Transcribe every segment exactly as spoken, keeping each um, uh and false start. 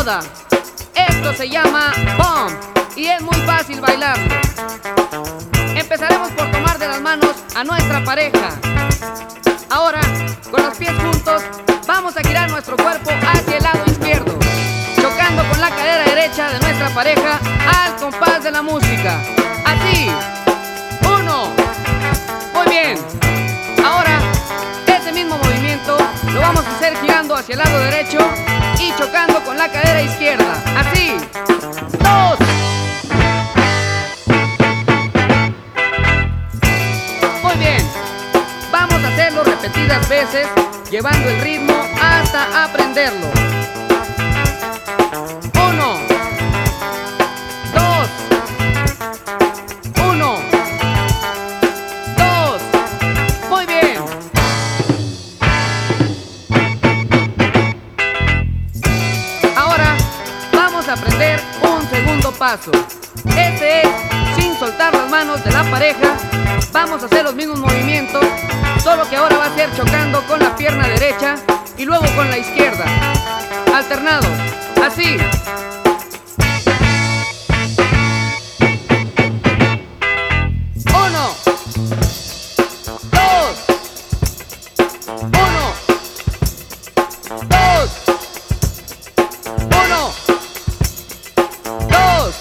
moda. Esto se llama Bump y es muy fácil bailarlo. Empezaremos por tomar de las manos a nuestra pareja. Ahora, con los pies juntos, vamos a girar nuestro cuerpo hacia el lado izquierdo, chocando con la cadera derecha de nuestra pareja al compás de la música. Así. Uno. Muy bien. Ahora, ese mismo movimiento lo vamos a hacer girando hacia el lado derecho y chocando con la cadera izquierda. Así. Dos. Muy bien. Vamos a hacerlo repetidas veces, llevando el ritmo hasta aprenderlo. Uno. Dos. Uno. Dos. Muy bien. Ahora vamos a aprender un segundo paso. Este es sin soltar las manos de la pareja. Vamos a hacer los mismos movimientos, solo que ahora va a ser chocando con la pierna derecha y luego con la izquierda, alternados, así. Uno, dos, uno, dos, uno, dos,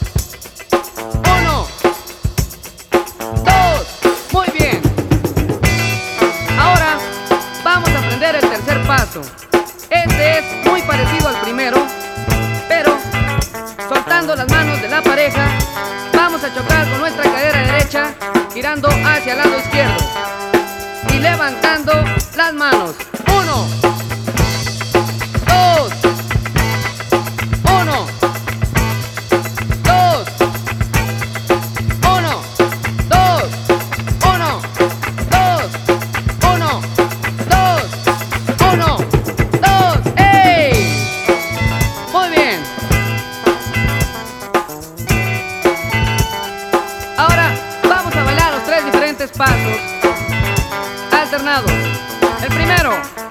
uno, dos. Muy bien. Ahora vamos a aprender el tercer paso. Este es muy parecido al primero, pero soltando las manos de la pareja, vamos a chocar con nuestra cadera derecha, girando hacia el lado izquierdo y levantando las manos. Uno, dos, uno, dos, uno, dos, uno, dos, uno, dos, uno, dos. ¡Ey! Muy bien. Ahora vamos a bailar los tres diferentes pasos alternados. El primero.